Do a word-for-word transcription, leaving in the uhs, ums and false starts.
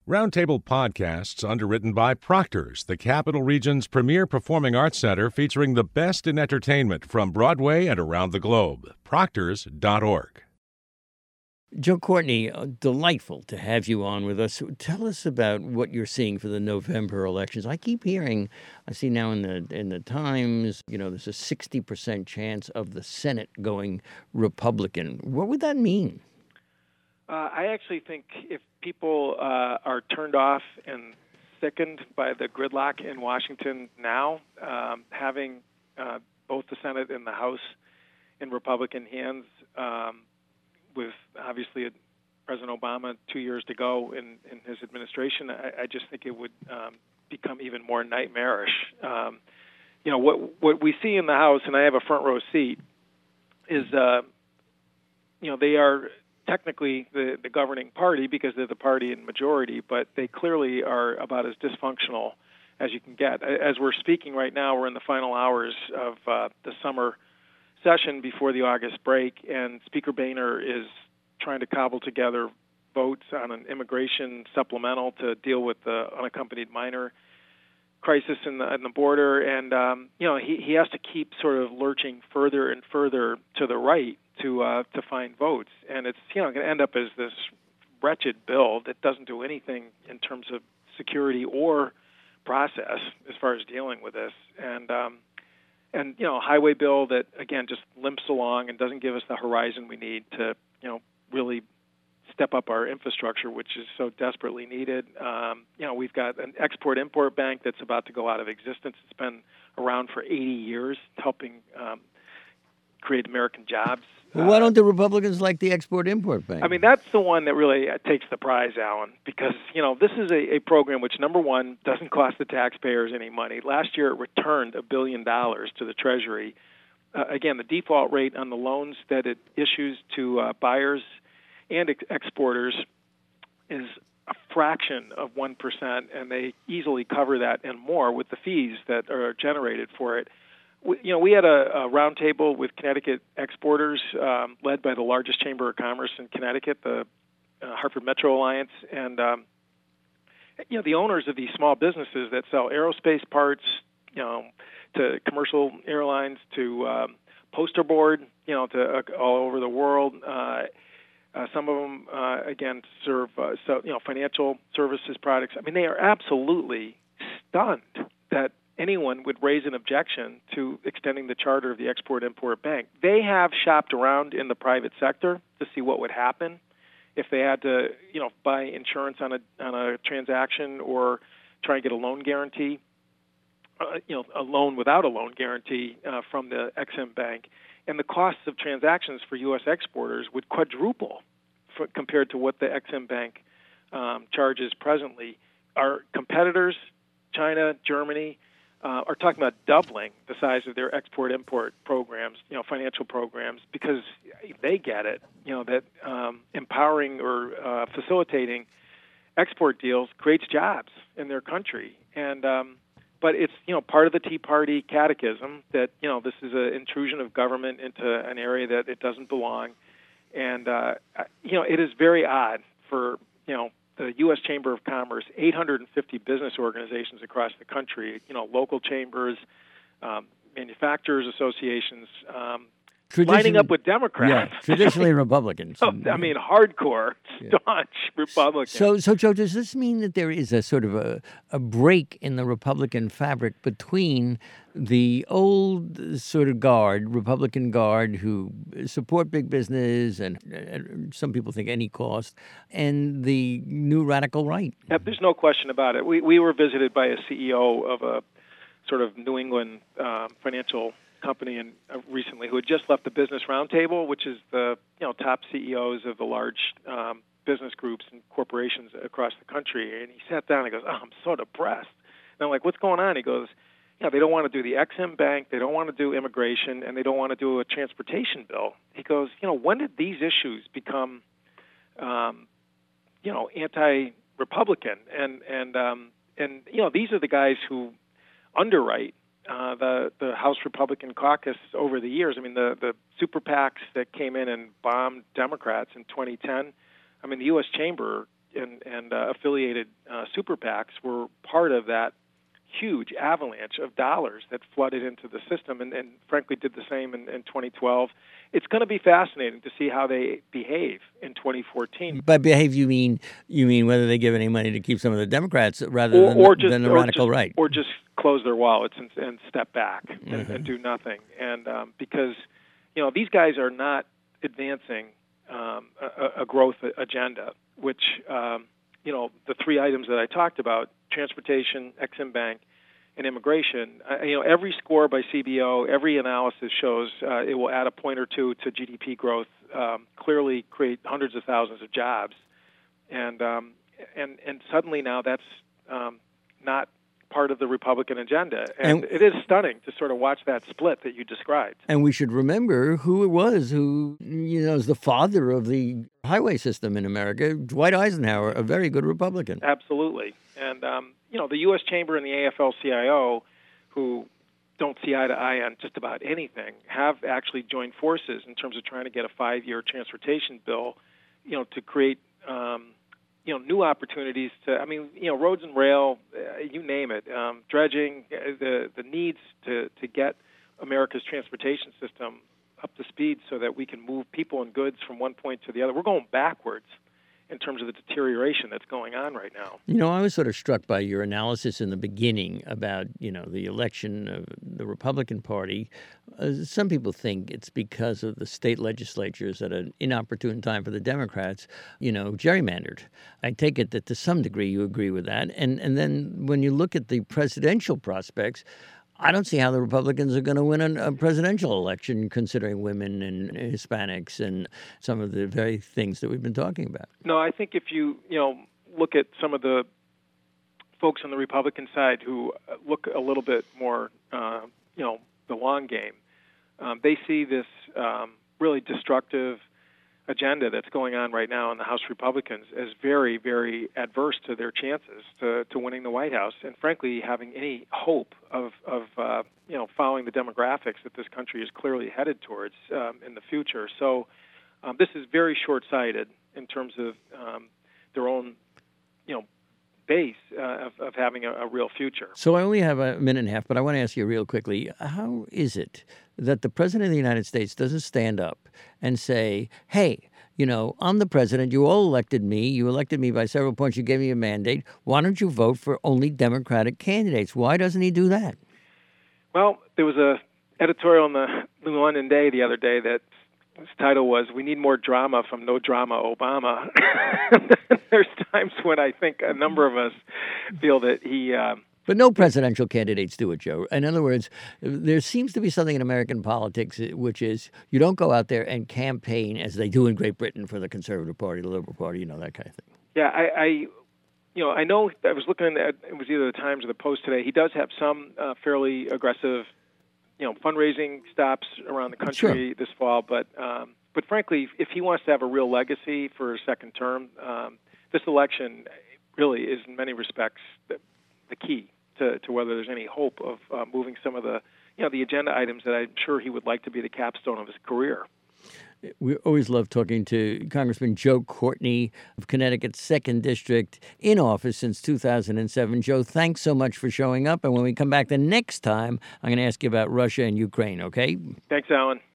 Roundtable Podcasts, underwritten by Proctor's, the Capital Region's premier performing arts center featuring the best in entertainment from Broadway and around the globe. Proctors dot org. Joe Courtney, uh, delightful to have you on with us. Tell us about what you're seeing for the November elections. I keep hearing, I see now in the in the Times, you know, there's a sixty percent chance of the Senate going Republican. What would that mean? Uh, I actually think if people uh, are turned off and sickened by the gridlock in Washington now, um, having uh, both the Senate and the House in Republican hands, um, with obviously President Obama two years to go in, in his administration, I, I just think it would um, become even more nightmarish. Um, you know, what what we see in the House, and I have a front row seat, is, uh, you know, they are technically the, the governing party because they're the party in majority, but they clearly are about as dysfunctional as you can get. As we're speaking right now, we're in the final hours of uh, the summer session before the August break, and Speaker Boehner is trying to cobble together votes on an immigration supplemental to deal with the unaccompanied minor crisis in the, in the border, and um, you know he, he has to keep sort of lurching further and further to the right to uh, to find votes, and it's you know going to end up as this wretched bill that doesn't do anything in terms of security or process as far as dealing with this, and um, and you know a highway bill that again just limps along and doesn't give us the horizon we need to you know really step up our infrastructure, which is so desperately needed. Um, you know, we've got an export-import bank that's about to go out of existence. It's been around for eighty years, helping um, create American jobs. Well, why don't the Republicans like the Export-Import Bank? I mean, that's the one that really uh, takes the prize, Alan, because, you know, this is a, a program which, number one, doesn't cost the taxpayers any money. Last year, it returned a billion dollars to the Treasury. Uh, again, the default rate on the loans that it issues to uh, buyers and ex- exporters is a fraction of one percent, and they easily cover that and more with the fees that are generated for it. We, you know, we had a, a roundtable with Connecticut exporters um, led by the largest chamber of commerce in Connecticut, the uh, Hartford Metro Alliance, and um, you know, the owners of these small businesses that sell aerospace parts, you know, to commercial airlines, to um, poster board, you know, to uh, all over the world. Uh, Uh, some of them, uh, again, serve uh, so you know financial services products. I mean, they are absolutely stunned that anyone would raise an objection to extending the charter of the Export-Import Bank. They have shopped around in the private sector to see what would happen if they had to, you know, buy insurance on a on a transaction or try and get a loan guarantee, uh, you know, a loan without a loan guarantee uh, from the Ex-Im Bank. And the costs of transactions for U S exporters would quadruple for, compared to what the Ex-Im Bank um, charges presently. Our competitors, China, Germany, uh, are talking about doubling the size of their export-import programs, you know, financial programs, because they get it, you know, that um, empowering or uh, facilitating export deals creates jobs in their country. And um, But it's, you know, part of the Tea Party catechism that, you know, this is an intrusion of government into an area that it doesn't belong. And, uh, you know, it is very odd for, you know, the U S Chamber of Commerce, eight hundred fifty business organizations across the country, you know, local chambers, um, manufacturers associations, um, lining up with Democrats. Yeah, traditionally Republicans. So, I mean, hardcore, staunch yeah. Republicans. So, so, Joe, does this mean that there is a sort of a, a break in the Republican fabric between the old sort of guard, Republican guard, who support big business and, and some people think any cost, and the new radical right? Yeah, there's no question about it. We we were visited by a C E O of a sort of New England um, financial company and uh, recently who had just left the Business Roundtable, which is the you know top C E Os of the large um, business groups and corporations across the country. And he sat down and he goes, "Oh, I'm so depressed." And I'm like, "What's going on?" He goes, "You know, they don't want to do the Ex-Im Bank, they don't want to do immigration, and they don't want to do a transportation bill." He goes, "You know, when did these issues become, um, you know, anti-Republican?" And and um, and you know, these are the guys who underwrite Uh, the the House Republican caucus over the years. I mean, the, the super PACs that came in and bombed Democrats in twenty ten. I mean, the U S Chamber, and, and uh, affiliated uh, super PACs were part of that huge avalanche of dollars that flooded into the system, and, and frankly did the same in, in twenty twelve. It's going to be fascinating to see how they behave in twenty fourteen. By behave, you mean you mean whether they give any money to keep some of the Democrats rather or, than, or just, than the or radical just, right, or just close their wallets and, and step back and, mm-hmm. and do nothing. And um, because you know these guys are not advancing um, a, a growth agenda, which um, you know the three items that I talked about: transportation, Exim Bank, and immigration. Uh, you know, every score by C B O, every analysis shows uh, it will add a point or two to G D P growth, um, clearly create hundreds of thousands of jobs, and um, and and suddenly now that's um, not part of the Republican agenda, and, and it is stunning to sort of watch that split that you described. And we should remember who it was who, you know, is the father of the highway system in America, Dwight Eisenhower, a very good Republican. Absolutely. And, um, you know, the U S Chamber and the A F L C I O, who don't see eye to eye on just about anything, have actually joined forces in terms of trying to get a five-year transportation bill, you know, to create, um, you know, new opportunities to, I mean, you know, roads and rail, uh, you name it, um, dredging, uh, the, the needs to, to get America's transportation system up to speed so that we can move people and goods from one point to the other. We're going backwards in terms of the deterioration that's going on right now. You know, I was sort of struck by your analysis in the beginning about, you know, the election of the Republican Party. Uh, some people think it's because of the state legislatures at an inopportune time for the Democrats, you know, gerrymandered. I take it that to some degree you agree with that. And, and then when you look at the presidential prospects, I don't see how the Republicans are going to win a presidential election, considering women and Hispanics and some of the very things that we've been talking about. No, I think if you you know look at some of the folks on the Republican side who look a little bit more uh, you know the long game, um, they see this um, really destructive agenda that's going on right now in the House Republicans as very, very adverse to their chances to, to winning the White House, and frankly having any hope of, of uh, you know following the demographics that this country is clearly headed towards um, in the future. So um, this is very short-sighted in terms of um, their own you know base uh, of, of having a, a real future. So I only have a minute and a half, but I want to ask you real quickly, how is it that the President of the United States doesn't stand up and say, hey, you know, I'm the president, you all elected me, you elected me by several points, you gave me a mandate, why don't you vote for only Democratic candidates? Why doesn't he do that? Well, there was a editorial in the New London Day the other day that his title was, "We Need More Drama from No Drama Obama." There's times when I think a number of us feel that he... Uh, But no presidential candidates do it, Joe. In other words, there seems to be something in American politics, which is you don't go out there and campaign as they do in Great Britain for the Conservative Party, the Liberal Party, you know, that kind of thing. Yeah, I, I you know, I know I was looking at, it was either the Times or the Post today. He does have some uh, fairly aggressive, you know, fundraising stops around the country Sure. this fall. But, um, but frankly, if he wants to have a real legacy for a second term, um, this election really is in many respects the, the key to, to whether there's any hope of uh, moving some of the, you know, the agenda items that I'm sure he would like to be the capstone of his career. We always love talking to Congressman Joe Courtney of Connecticut's second District, in office since two thousand seven. Joe, thanks so much for showing up. And when we come back the next time, I'm going to ask you about Russia and Ukraine, okay? Thanks, Alan.